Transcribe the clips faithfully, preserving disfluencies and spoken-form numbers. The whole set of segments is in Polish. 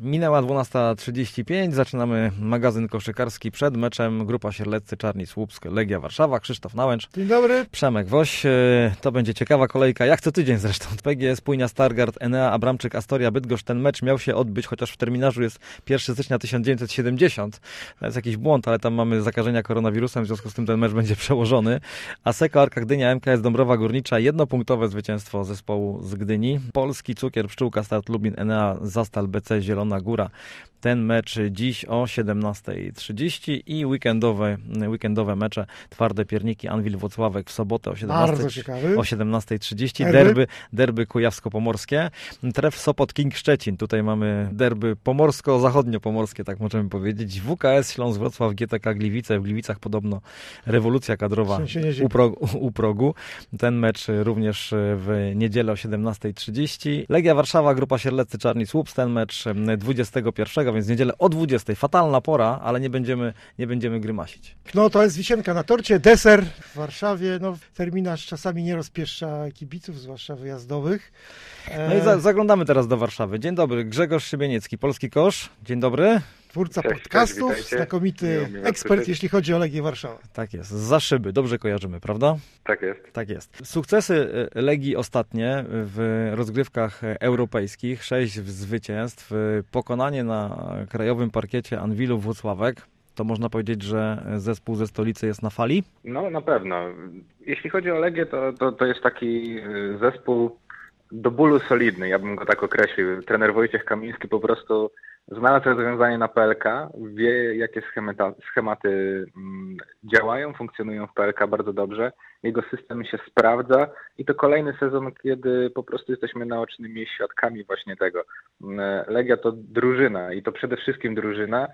Minęła dwunasta trzydzieści pięć, zaczynamy magazyn koszykarski przed meczem Grupa Sierleccy Czarni Słupsk, Legia Warszawa, Krzysztof Nałęcz. Dzień dobry. Przemek Woś, to będzie ciekawa kolejka, jak co tydzień zresztą. P G S, Płynia, Stargard, Enea, Abramczyk, Astoria, Bydgoszcz. Ten mecz miał się odbyć, chociaż w terminarzu jest pierwszego stycznia tysiąc dziewięćset siedemdziesiąt. To jest jakiś błąd, ale tam mamy zakażenia koronawirusem, w związku z tym ten mecz będzie przełożony. Aseko, Arka Gdynia, M K S Dąbrowa Górnicza, jednopunktowe zwycięstwo zespołu z Gdyni. Polski Cukier, Pszczółka, Start Lublin, Enea, Zastal, B C, Zielona Góra. Ten mecz dziś o siedemnasta trzydzieści i weekendowe, weekendowe mecze Twarde Pierniki, Anwil Włocławek w sobotę o siedemnasta trzydzieści. Derby, derby kujawsko-pomorskie. Tref Sopot King Szczecin. Tutaj mamy derby pomorsko-zachodnio-pomorskie, tak możemy powiedzieć. W K S Śląsk Wrocław, G T K Gliwice. W Gliwicach podobno rewolucja kadrowa u, pro, u progu. Ten mecz również w niedzielę o siedemnasta trzydzieści. Legia Warszawa, Grupa Sierleccy Czarni Słupsk. Ten mecz dwudziestego pierwszego, więc niedzielę o dwudziestej. Fatalna pora, ale nie będziemy, nie będziemy grymasić. No to jest wisienka na torcie, deser w Warszawie. No, terminarz czasami nie rozpieszcza kibiców, zwłaszcza wyjazdowych. E... No i za, zaglądamy teraz do Warszawy. Dzień dobry, Grzegorz Szybieniecki, Polski Kosz. Dzień dobry. Twórca cześć, podcastów, cześć, znakomity ekspert, jeśli chodzi o Legię Warszawa. Tak jest, za szyby, dobrze kojarzymy, prawda? Tak jest. Tak jest. Sukcesy Legii ostatnie w rozgrywkach europejskich, sześć zwycięstw, pokonanie na krajowym parkiecie Anwilu Włocławek. To można powiedzieć, że zespół ze stolicy jest na fali? No na pewno. Jeśli chodzi o Legię, to, to, to jest taki zespół do bólu solidny, ja bym go tak określił. Trener Wojciech Kamiński po prostu znalazł rozwiązanie na P L K, wie jakie schemata, schematy mm, działają, funkcjonują w P L K bardzo dobrze. Jego system się sprawdza i to kolejny sezon, kiedy po prostu jesteśmy naocznymi świadkami właśnie tego. Legia to drużyna i to przede wszystkim drużyna.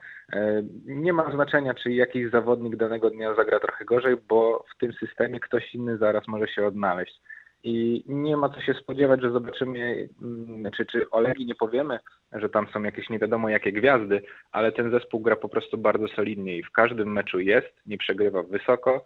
Nie ma znaczenia, czy jakiś zawodnik danego dnia zagra trochę gorzej, bo w tym systemie ktoś inny zaraz może się odnaleźć. I nie ma co się spodziewać, że zobaczymy, czy, czy o Legii nie powiemy, że tam są jakieś nie wiadomo jakie gwiazdy, ale ten zespół gra po prostu bardzo solidnie i w każdym meczu jest, nie przegrywa wysoko,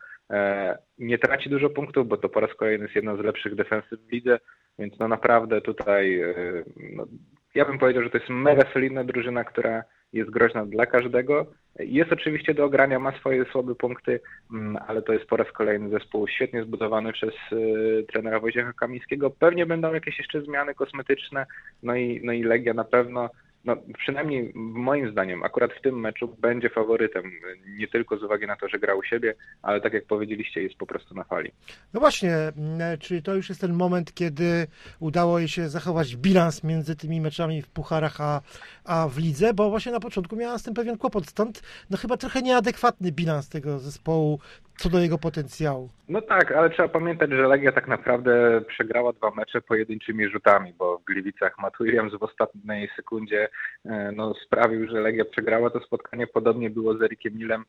nie traci dużo punktów, bo to po raz kolejny jest jedna z lepszych defensyw w lidze, więc no naprawdę tutaj no, ja bym powiedział, że to jest mega solidna drużyna, która jest groźna dla każdego. Jest oczywiście do ogrania, ma swoje słabe punkty, ale to jest po raz kolejny zespół świetnie zbudowany przez y, trenera Wojciecha Kamińskiego. Pewnie będą jakieś jeszcze zmiany kosmetyczne, no i, no i Legia na pewno, no przynajmniej moim zdaniem akurat w tym meczu będzie faworytem, nie tylko z uwagi na to, że gra u siebie, ale tak jak powiedzieliście, jest po prostu na fali. No właśnie, czy to już jest ten moment, kiedy udało jej się zachować bilans między tymi meczami w pucharach a, a w lidze, bo właśnie na początku miała z tym pewien kłopot, stąd no chyba trochę nieadekwatny bilans tego zespołu co do jego potencjału. No tak, ale trzeba pamiętać, że Legia tak naprawdę przegrała dwa mecze pojedynczymi rzutami, bo w Gliwicach Matt Williams w ostatniej sekundzie no, sprawił, że Legia przegrała to spotkanie. Podobnie było z Erikiem Nilem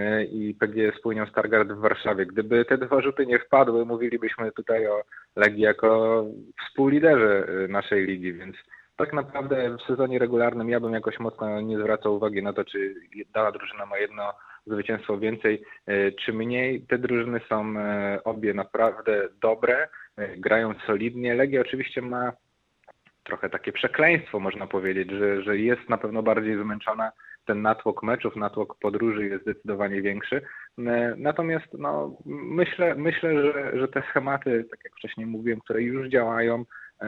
i P G S Płynią Stargard w Warszawie. Gdyby te dwa rzuty nie wpadły, mówilibyśmy tutaj o Legii jako współliderze naszej ligi, więc tak naprawdę w sezonie regularnym ja bym jakoś mocno nie zwracał uwagi na to, czy dana drużyna ma jedno zwycięstwo więcej czy mniej. Te drużyny są obie naprawdę dobre, grają solidnie. Legia oczywiście ma trochę takie przekleństwo, można powiedzieć, że, że jest na pewno bardziej zmęczona. Ten natłok meczów, natłok podróży jest zdecydowanie większy. Natomiast no, myślę, myślę że, że te schematy, tak jak wcześniej mówiłem, które już działają,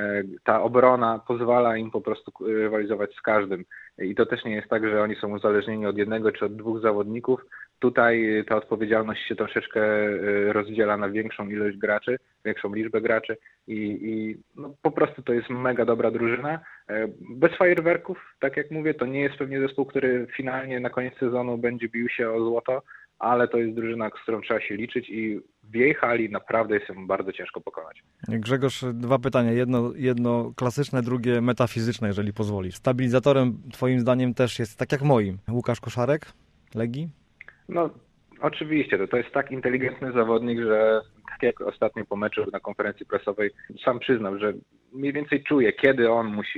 ta obrona pozwala im po prostu rywalizować z każdym. I to też nie jest tak, że oni są uzależnieni od jednego czy od dwóch zawodników. Tutaj ta odpowiedzialność się troszeczkę rozdziela na większą ilość graczy, większą liczbę graczy i, i no, po prostu to jest mega dobra drużyna. Bez fajerwerków, tak jak mówię, to nie jest pewnie zespół, który finalnie na koniec sezonu będzie bił się o złoto, ale to jest drużyna, z którą trzeba się liczyć i w jej hali naprawdę jest ją bardzo ciężko pokonać. Grzegorz, dwa pytania. Jedno, jedno klasyczne, drugie metafizyczne, jeżeli pozwolisz. Stabilizatorem twoim zdaniem też jest, tak jak moim, Łukasz Koszarek, Legii? No oczywiście, to, to jest tak inteligentny zawodnik, że tak jak ostatnio po meczu na konferencji prasowej sam przyznał, że mniej więcej czuje, kiedy on musi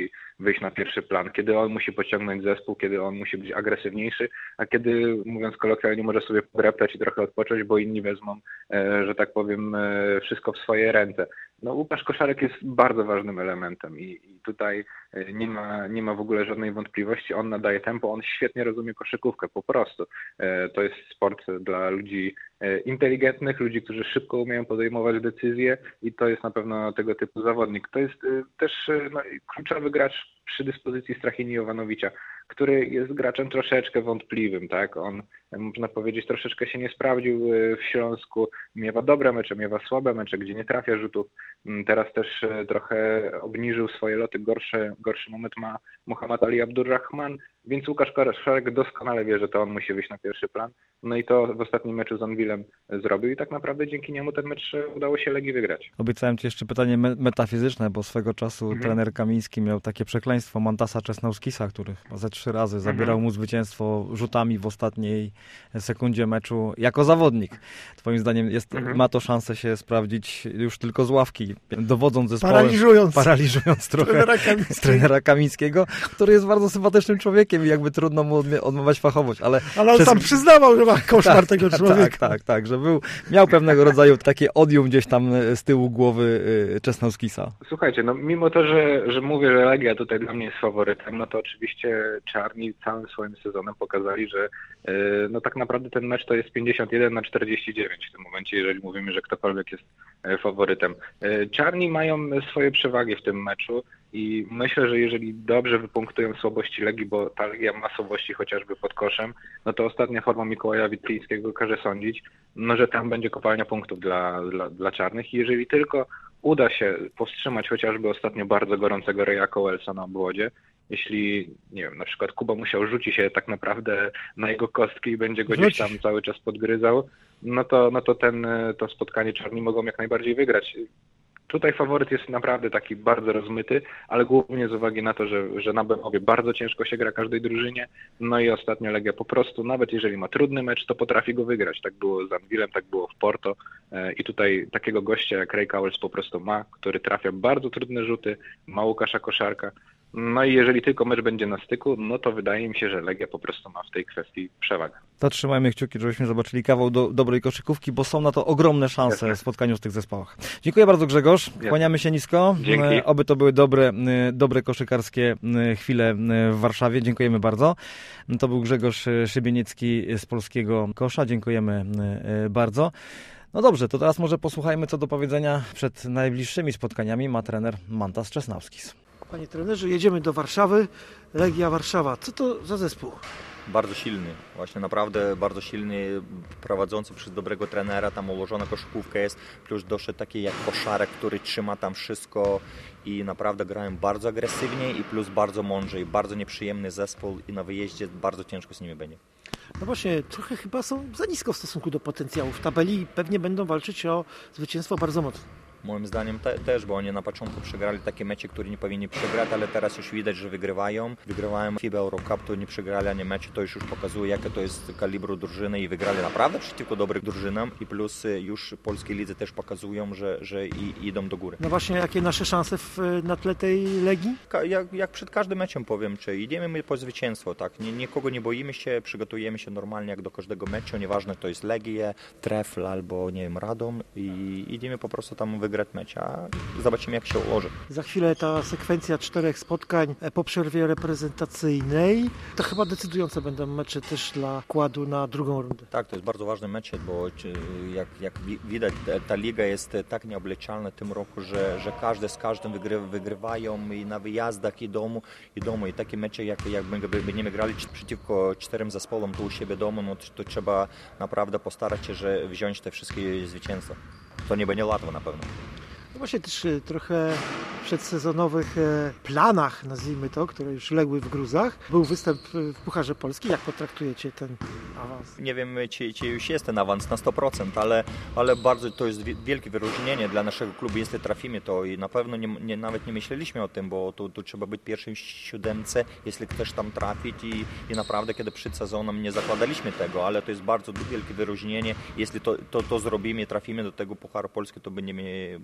wyjść na pierwszy plan, kiedy on musi pociągnąć zespół, kiedy on musi być agresywniejszy, a kiedy, mówiąc kolokwialnie, może sobie podreptać i trochę odpocząć, bo inni wezmą, że tak powiem, wszystko w swoje ręce. No, Łukasz Koszarek jest bardzo ważnym elementem i, i tutaj nie ma, nie ma w ogóle żadnej wątpliwości. On nadaje tempo, on świetnie rozumie koszykówkę, po prostu. To jest sport dla ludzi inteligentnych, ludzi, którzy szybko umieją podejmować decyzje i to jest na pewno tego typu zawodnik. To jest też no, kluczowy gracz przy dyspozycji Strachini Jovanovicza, który jest graczem troszeczkę wątpliwym, tak? On, można powiedzieć, troszeczkę się nie sprawdził w Śląsku, miewa dobre mecze, miewa słabe mecze, gdzie nie trafia rzutów. Teraz też trochę obniżył swoje loty, gorszy, gorszy moment ma Muhammad Ali Abdurrahman, więc Łukasz Koszarek doskonale wie, że to on musi wyjść na pierwszy plan. No i to w ostatnim meczu z Anwilem zrobił i tak naprawdę dzięki niemu ten mecz udało się Legii wygrać. Obiecałem Ci jeszcze pytanie me- metafizyczne, bo swego czasu Mhm. trener Kamiński miał takie przekleństwo Mantasa Czesnauskisa, który chyba ze trzy razy zabierał mu zwycięstwo rzutami w ostatniej sekundzie meczu jako zawodnik. Twoim zdaniem jest, Mhm. ma to szansę się sprawdzić już tylko z ławki, dowodząc zespołem, Paraliżując. paraliżując trochę Trenera Kamińskiego. trenera Kamińskiego, który jest bardzo sympatycznym człowiekiem i jakby trudno mu odmie- odmawiać fachowość, ale Ale on przez- tam przyznawał, że ma koszmar tak, tego tak, człowieka. Tak, tak, tak, że był, miał pewnego rodzaju takie odium gdzieś tam z tyłu głowy y, Czesnauskisa. Słuchajcie, no mimo to, że, że mówię, że Legia tutaj dla mnie jest faworytem, no to oczywiście czarni całym swoim sezonem pokazali, że yy, no tak naprawdę ten mecz to jest pięćdziesiąt jeden na czterdzieści dziewięć w tym momencie, jeżeli mówimy, że ktokolwiek jest yy, faworytem. Yy, czarni mają swoje przewagi w tym meczu i myślę, że jeżeli dobrze wypunktują słabości Legii, bo ta Legia ma słabości chociażby pod koszem, no to ostatnia forma Mikołaja Witlińskiego każe sądzić, no że tam będzie kopalnia punktów dla, dla, dla czarnych i jeżeli tylko uda się powstrzymać chociażby ostatnio bardzo gorącego Raya Cowellsa na obwodzie, jeśli, nie wiem, na przykład Kuba Musiał rzuci się tak naprawdę na jego kostki i będzie go gdzieś tam cały czas podgryzał, no to, no to ten, to spotkanie czarni mogą jak najbardziej wygrać. Tutaj faworyt jest naprawdę taki bardzo rozmyty, ale głównie z uwagi na to, że, że na Bemowie bardzo ciężko się gra każdej drużynie, no i ostatnio Legia po prostu, nawet jeżeli ma trudny mecz, to potrafi go wygrać. Tak było z Anwilem, tak było w Porto i tutaj takiego gościa jak Ray Cowells po prostu ma, który trafia bardzo trudne rzuty, ma Łukasza Koszarka. No i jeżeli tylko mecz będzie na styku, no to wydaje mi się, że Legia po prostu ma w tej kwestii przewagę. To trzymajmy kciuki, żebyśmy zobaczyli kawał do, dobrej koszykówki, bo są na to ogromne szanse Jasne. w spotkaniu w tych zespołach. Dziękuję bardzo, Grzegorz. Jasne. Kłaniamy się nisko. Dzięki. E, Oby to były dobre, e, dobre koszykarskie e, chwile e, w Warszawie. Dziękujemy bardzo. To był Grzegorz Szybieniecki z Polskiego Kosza. Dziękujemy e, bardzo. No dobrze, to teraz może posłuchajmy, co do powiedzenia przed najbliższymi spotkaniami ma trener Mantas Czesnauskis. Panie trenerze, jedziemy do Warszawy. Legia Warszawa. Co to za zespół? Bardzo silny, właśnie naprawdę bardzo silny, prowadzący przez dobrego trenera, tam ułożona koszykówka jest, plus doszedł taki jak Koszarek, który trzyma tam wszystko i naprawdę grają bardzo agresywnie i plus bardzo mądrze i bardzo nieprzyjemny zespół i na wyjeździe bardzo ciężko z nimi będzie. No właśnie, trochę chyba są za nisko w stosunku do potencjału w tabeli i pewnie będą walczyć o zwycięstwo bardzo mocno. Moim zdaniem te, też, bo oni na początku przegrali takie mecze, które nie powinni przegrać, ale teraz już widać, że wygrywają. Wygrywają FIBA Eurocup, to nie przegrali ani meczu, to już, już pokazuje, jakie to jest kalibru drużyny i wygrali naprawdę przeciwko dobrym drużynom i plus już polskie lidzy też pokazują, że, że i, idą do góry. No właśnie, jakie nasze szanse w, na tle tej Legii? Ka, jak, jak przed każdym meczem powiem, czy idziemy my po zwycięstwo, tak? Nie, nikogo nie boimy się, przygotujemy się normalnie jak do każdego meczu, nieważne to jest Legia, Trefl albo nie wiem, Radom i idziemy po prostu tam wygrać mecz, a zobaczymy jak się ułoży. Za chwilę ta sekwencja czterech spotkań po przerwie reprezentacyjnej. To chyba decydujące będą mecze też dla wkładu na drugą rundę. Tak, to jest bardzo ważny mecz, bo jak, jak widać ta liga jest tak nieobliczalna w tym roku, że, że każdy z każdym wygry, wygrywają i na wyjazdach i domu i domu i takie mecze jak, jak będziemy grali przeciwko czterem zespołom tu u siebie domu, no to, to trzeba naprawdę postarać się, że wziąć te wszystkie zwycięstwa. To nie będzie łatwo na pewno. No właśnie też trochę w przedsezonowych planach, nazwijmy to, które już legły w gruzach, był występ w Pucharze Polski. Jak potraktujecie ten awans? Nie wiem, czy, czy już jest ten awans na sto procent, ale, ale bardzo to jest wielkie wyróżnienie dla naszego klubu, jeśli trafimy to i na pewno nie, nie, nawet nie myśleliśmy o tym, bo tu, tu trzeba być pierwszym w siódemce, jeśli chcesz tam trafić i, i naprawdę kiedy przed sezonem nie zakładaliśmy tego, ale to jest bardzo wielkie wyróżnienie. Jeśli to, to, to zrobimy, trafimy do tego Pucharu Polski, to będziemy bardzo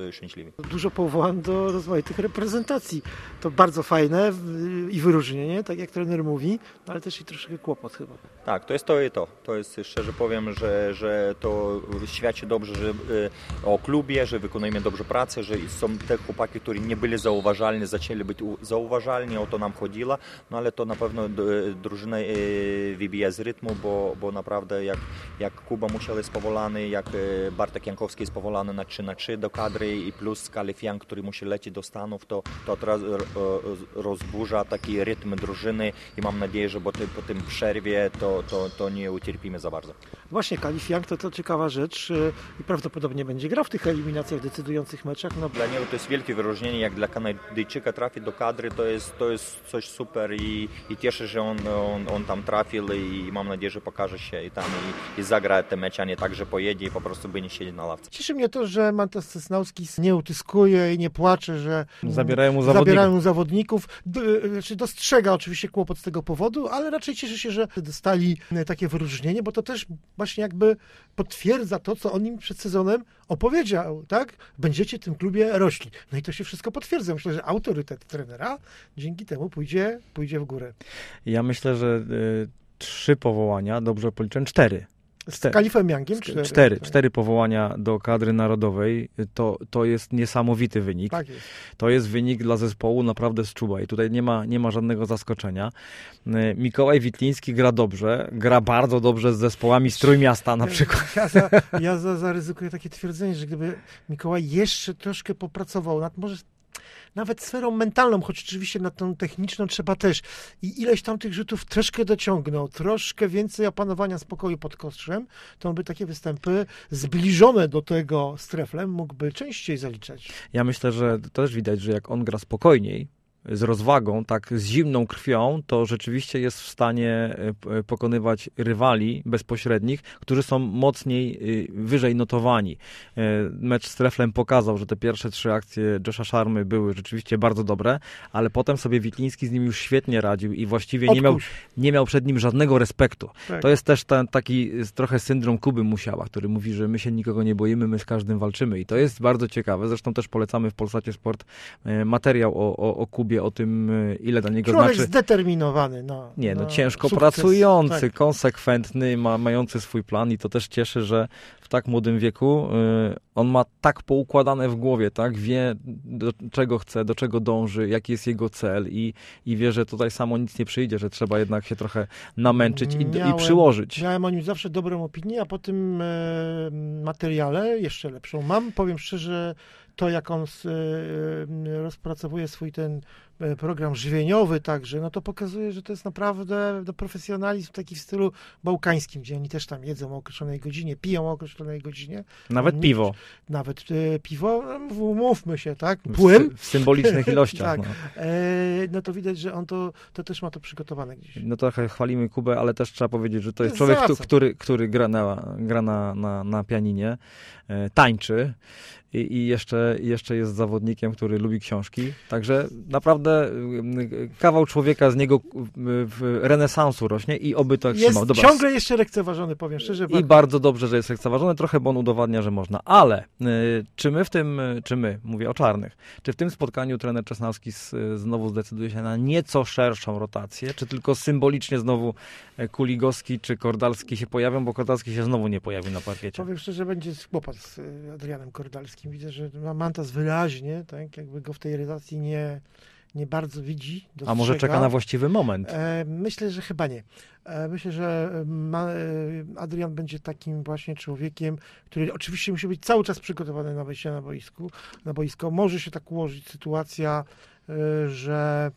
szczęśliwi. Dużo powołań do rozmaitych reprezentacji. To bardzo fajne i wyróżnienie, tak jak trener mówi, ale też i troszkę kłopot chyba. Tak, to jest to i to. To jest, szczerze powiem, że, że to świadczy dobrze że, o klubie, że wykonujemy dobrze pracę, że są te chłopaki, którzy nie byli zauważalni, zaczęli być zauważalni, o to nam chodziło, no ale to na pewno drużyna wybija z rytmu, bo, bo naprawdę jak, jak Kuba Musiał jest powołany, jak Bartek Jankowski jest powołany na trzy na trzy do kadry i plus Kalifian, który musi lecieć do Stanów, to, to teraz rozburza taki rytm drużyny i mam nadzieję, że bo ty, po tym przerwie to, to, to nie ucierpimy za bardzo. Właśnie Kalifian to, to ciekawa rzecz i prawdopodobnie będzie grał w tych eliminacjach, decydujących meczach. No. Dla niego to jest wielkie wyróżnienie, jak dla Kanadyjczyka trafi do kadry, to jest, to jest coś super i, i cieszę, że on, on, on tam trafił i mam nadzieję, że pokaże się i tam i, i zagra te mecze, a nie tak, że pojedzie i po prostu by nie siedzieć na ławce. Cieszy mnie to, że Mantas Sosnowski nie utyskuje i nie płacze, że zabierają mu zawodników. Zabierają zawodników. Znaczy dostrzega oczywiście kłopot z tego powodu, ale raczej cieszy się, że dostali takie wyróżnienie, bo to też właśnie jakby potwierdza to, co on im przed sezonem opowiedział, tak? Będziecie w tym klubie rośli. No i to się wszystko potwierdza. Myślę, że autorytet trenera dzięki temu pójdzie, pójdzie w górę. Ja myślę, że y, trzy powołania, dobrze policzyłem, cztery. Z Kalifem Youngiem? Cztery. Cztery, cztery powołania do kadry narodowej, to, to jest niesamowity wynik. Tak jest. To jest wynik dla zespołu naprawdę z czuba i tutaj nie ma, nie ma żadnego zaskoczenia. Mikołaj Witliński gra dobrze, gra bardzo dobrze z zespołami z Trójmiasta na przykład. Ja, za, ja za, zaryzykuję takie twierdzenie, że gdyby Mikołaj jeszcze troszkę popracował nad może nawet sferą mentalną, choć oczywiście nad tą techniczną trzeba też. I ileś tam tych rzutów troszkę dociągnął, troszkę więcej opanowania spokoju pod kostrzem, to on by takie występy zbliżone do tego z Treflem mógłby częściej zaliczać. Ja myślę, że to też widać, że jak on gra spokojniej, z rozwagą, tak z zimną krwią, to rzeczywiście jest w stanie pokonywać rywali bezpośrednich, którzy są mocniej, wyżej notowani. Mecz z Treflem pokazał, że te pierwsze trzy akcje Josha Szarmy były rzeczywiście bardzo dobre, ale potem sobie Witliński z nim już świetnie radził i właściwie nie miał, nie miał przed nim żadnego respektu. Tak. To jest też ten taki trochę syndrom Kuby Musiała, który mówi, że my się nikogo nie boimy, my z każdym walczymy i to jest bardzo ciekawe. Zresztą też polecamy w Polsacie Sport materiał o, o, o Kubie, o tym, ile dla niego Człowiek znaczy. zdeterminowany. No, nie, no, no ciężko sukces, pracujący, tak. konsekwentny, ma, mający swój plan i to też cieszy, że w tak młodym wieku y, on ma tak poukładane w głowie, tak, wie do czego chce, do czego dąży, jaki jest jego cel i, i wie, że tutaj samo nic nie przyjdzie, że trzeba jednak się trochę namęczyć i, miałem, i przyłożyć. Miałem o nim zawsze dobrą opinię, a po tym e, materiale jeszcze lepszą mam. Powiem szczerze, to jak on z, e, rozpracowuje swój ten program żywieniowy także, no to pokazuje, że to jest naprawdę do profesjonalizm taki w stylu bałkańskim, gdzie oni też tam jedzą o określonej godzinie, piją o określonej godzinie. Nawet piwo. Nawet e, piwo, mówmy się, tak? Płyn. W, w symbolicznych ilościach. tak. No. E, no to widać, że on to, to też ma to przygotowane gdzieś. No trochę chwalimy Kubę, ale też trzeba powiedzieć, że to jest człowiek, który, który, który gra, na, gra na, na, na pianinie, e, tańczy i, i jeszcze, jeszcze jest zawodnikiem, który lubi książki. Także naprawdę kawał człowieka z niego w renesansu rośnie i oby to jest trzymał. Dobra. Ciągle jeszcze lekceważony, powiem szczerze. I bardzo... bardzo dobrze, że jest lekceważony, trochę, bo on udowadnia, że można. Ale y, czy my w tym, czy my, mówię o czarnych, czy w tym spotkaniu trener Czesnawski z, znowu zdecyduje się na nieco szerszą rotację, czy tylko symbolicznie znowu Kuligowski czy Kordalski się pojawią, bo Kordalski się znowu nie pojawił na parkiecie. Powiem szczerze, że będzie kłopot z Adrianem Kordalskim. Widzę, że Mantas wyraźnie, tak, jakby go w tej relacji nie nie bardzo widzi, dostrzega. A może czeka na właściwy moment? E, myślę, że chyba nie. E, myślę, że ma, Adrian będzie takim właśnie człowiekiem, który oczywiście musi być cały czas przygotowany na wejście na boisku, na boisko. Może się tak ułożyć sytuacja, że,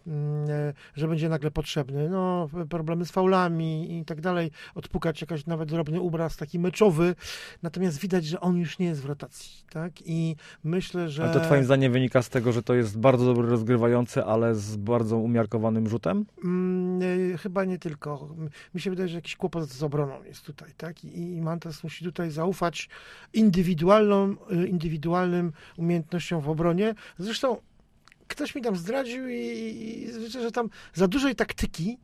że będzie nagle potrzebny. No, problemy z faulami i tak dalej, odpukać jakaś nawet drobny obraz taki meczowy, natomiast widać, że on już nie jest w rotacji, tak? I myślę, że... Ale to twoim zdaniem wynika z tego, że to jest bardzo dobry rozgrywający, ale z bardzo umiarkowanym rzutem? Hmm, chyba nie tylko. Mi się wydaje, że jakiś kłopot z obroną jest tutaj, tak? I, i Mantas musi tutaj zaufać indywidualną, indywidualnym umiejętnościom w obronie. Zresztą ktoś mi tam zdradził i, i, i że tam za dużej taktyki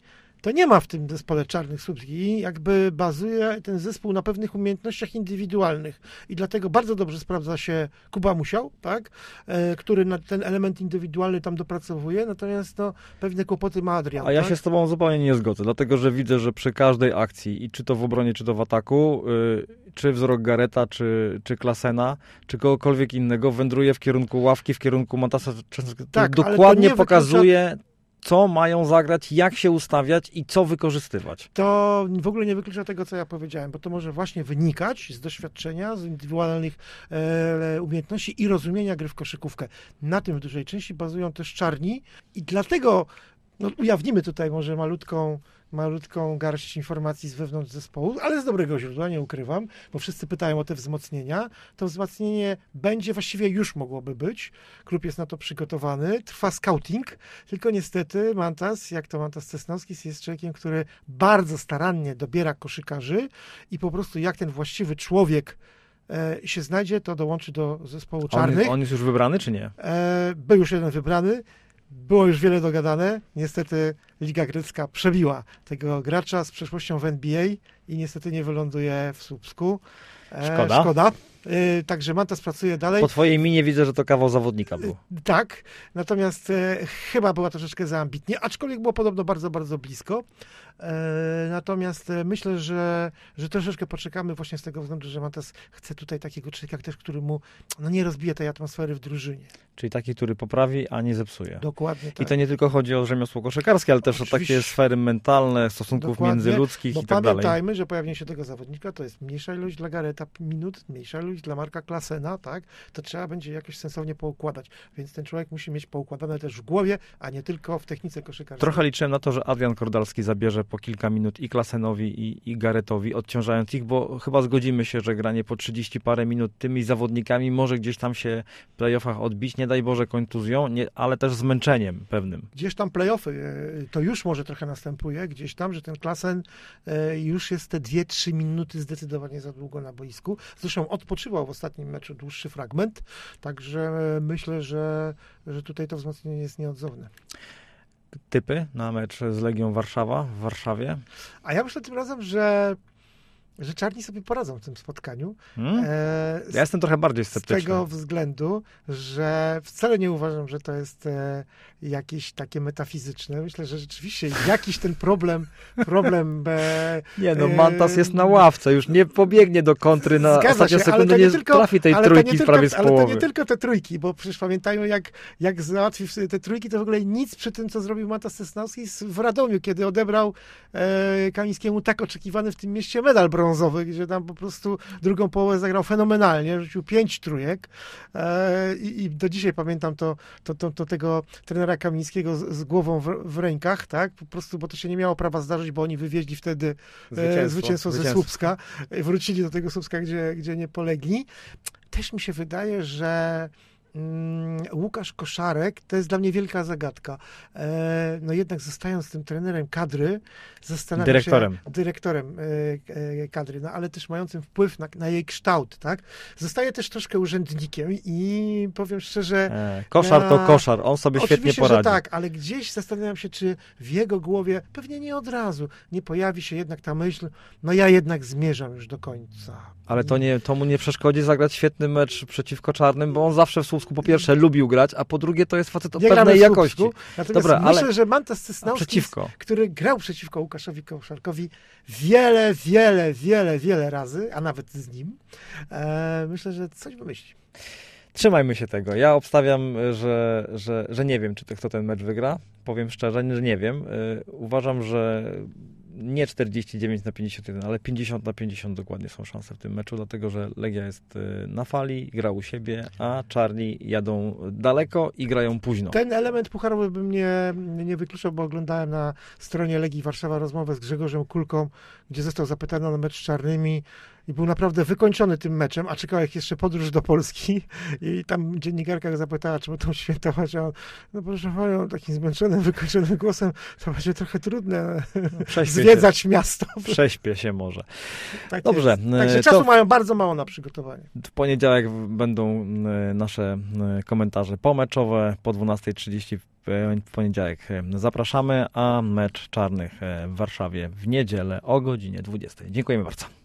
to nie ma w tym zespole czarnych Słupskich i jakby bazuje ten zespół na pewnych umiejętnościach indywidualnych i dlatego bardzo dobrze sprawdza się Kuba Musiał, tak, e, który na ten element indywidualny tam dopracowuje, natomiast no, pewne kłopoty ma Adrian. A ja tak? się z tobą zupełnie nie zgodzę, dlatego że widzę, że przy każdej akcji, i czy to w obronie, czy to w ataku, yy, czy wzrok Gareta, czy, czy Klasena, czy kogokolwiek innego wędruje w kierunku ławki, w kierunku Montasa, który Tak, ale to dokładnie nie pokazuje, co mają zagrać, jak się ustawiać i co wykorzystywać. To w ogóle nie wyklucza tego, co ja powiedziałem, bo to może właśnie wynikać z doświadczenia, z indywidualnych e, umiejętności i rozumienia gry w koszykówkę. Na tym w dużej części bazują też czarni i dlatego no, ujawnimy tutaj może malutką malutką garść informacji z wewnątrz zespołu, ale z dobrego źródła, nie ukrywam, bo wszyscy pytają o te wzmocnienia. To wzmocnienie będzie, właściwie już mogłoby być. Klub jest na to przygotowany, trwa scouting, tylko niestety Mantas, jak to Mantas Cesnowski, jest człowiekiem, który bardzo starannie dobiera koszykarzy i po prostu jak ten właściwy człowiek e, się znajdzie, to dołączy do zespołu czarnych. On, on jest już wybrany, czy nie? E, był już jeden wybrany. Było już wiele dogadane. Niestety Liga Grecka przebiła tego gracza z przeszłością w N B A i niestety nie wyląduje w Słupsku. E, Szkoda. Szkoda. E, także Mantas pracuje dalej. Po twojej minie widzę, że to kawał zawodnika był. E, tak, natomiast e, chyba była troszeczkę za ambitnie, aczkolwiek było podobno bardzo, bardzo blisko. E, natomiast e, myślę, że, że troszeczkę poczekamy właśnie z tego względu, że Mantas chce tutaj takiego człowieka też, który mu no, nie rozbije tej atmosfery w drużynie. Czyli taki, który poprawi, a nie zepsuje. Dokładnie tak. I to nie tylko chodzi o rzemiosło koszykarskie, ale też Oczywiście. o takie sfery mentalne, stosunków Dokładnie, międzyludzkich bo i tak dalej. pamiętajmy, że pojawienie się tego zawodnika to jest mniejsza ilość dla Gareta minut, mniejsza ilość dla Marka Klasena, tak? To trzeba będzie jakoś sensownie poukładać. Więc ten człowiek musi mieć poukładane też w głowie, a nie tylko w technice koszykarskiej. Trochę liczyłem na to, że Adrian Kordalski zabierze po kilka minut i Klasenowi, i, i Garetowi, odciążając ich, bo chyba zgodzimy się, że granie po trzydzieści parę minut tymi zawodnikami może gdzieś tam się w playoffach odbić, nie daj Boże kontuzją, nie, ale też zmęczeniem pewnym. Gdzieś tam playoffy, e, to już może trochę następuje, gdzieś tam, że ten Klasen e, już jest te dwie trzy minuty zdecydowanie za długo na boisku. Zresztą odpoczywał w ostatnim meczu dłuższy fragment, także myślę, że, że tutaj to wzmocnienie jest nieodzowne. Typy na mecz z Legią Warszawa w Warszawie? A ja myślę tym razem, że że czarni sobie poradzą w tym spotkaniu. Hmm? E, Ja jestem trochę bardziej z sceptyczny. tego względu, że wcale nie uważam, że to jest e, jakieś takie metafizyczne. Myślę, że rzeczywiście jakiś ten problem, problem e, Nie no, Mantas jest na ławce, już nie pobiegnie do kontry na Zgadza ostatnią się, sekundę, ale nie, nie tylko- trafi tej ale to nie trójki tylko, prawie z ale połowy. to nie tylko te trójki, bo przecież pamiętajmy, jak, jak załatwił te trójki, to w ogóle nic przy tym, co zrobił Mantas Cesnowski w Radomiu, kiedy odebrał e, Kamińskiemu tak oczekiwany w tym mieście medal brązowy, gdzie tam po prostu drugą połowę zagrał fenomenalnie, rzucił pięć trójek e, i, i do dzisiaj pamiętam to, to, to, to tego trenera Kamińskiego z, z głową w, w rękach, tak, po prostu, bo to się nie miało prawa zdarzyć, bo oni wywieźli wtedy e, Zwycięstwo. zwycięstwo ze Zwycięstwo. Słupska, e, wrócili do tego Słupska, gdzie, gdzie nie polegli. Też mi się wydaje, że mm, Łukasz Koszarek to jest dla mnie wielka zagadka. E, no jednak zostając tym trenerem kadry, zastanawiam Dyrektorem. się... Dyrektorem. e, e, kadry, no ale też mającym wpływ na, na jej kształt, tak? Zostaje też troszkę urzędnikiem i powiem szczerze... E, koszar to Ja- koszar, on sobie świetnie Oczywiście, poradzi. że tak, ale gdzieś zastanawiam się, czy w jego głowie, pewnie nie od razu, nie pojawi się jednak ta myśl, no ja jednak zmierzam już do końca. Ale to, nie, to mu nie przeszkodzi zagrać świetny mecz przeciwko czarnym, bo on zawsze w Słupsku po pierwsze lubił grać, a po drugie to jest facet o Nie gramy pewnej w jakości. Słupsku, natomiast Dobra, myślę, ale- że Mantas A Cesnowski, przeciwko. który grał przeciwko Łukaszowi Koszarkowi wiele, wiele, wiele, wiele razy, a nawet z nim, e, myślę, że coś wymyśli. Trzymajmy się tego. Ja obstawiam, że, że, że nie wiem, czy to, kto ten mecz wygra. Powiem szczerze, że nie wiem. Y, Uważam, że nie czterdzieści dziewięć na pięćdziesiąt jeden, ale pięćdziesiąt na pięćdziesiąt dokładnie są szanse w tym meczu, dlatego że Legia jest y, na fali, gra u siebie, a czarni jadą daleko i grają późno. Ten element pucharowy bym nie, nie wykluczał, bo oglądałem na stronie Legii Warszawa rozmowę z Grzegorzem Kulką, gdzie został zapytany o mecz z czarnymi i był naprawdę wykończony tym meczem, a czekał jak jeszcze podróż do Polski i tam dziennikarka go zapytała, czy będą świętować, a on, no proszę panią, takim zmęczonym, wykończonym głosem, to będzie trochę trudne Prześpię zwiedzać miasto. się, prześpię się może. Tak Dobrze, jest. Także e, czasu to- mają bardzo mało na przygotowanie. W poniedziałek będą y, nasze y, komentarze pomeczowe, po dwunasta trzydzieści w poniedziałek zapraszamy, a mecz czarnych w Warszawie w niedzielę o godzinie dwudziestej. Dziękujemy bardzo.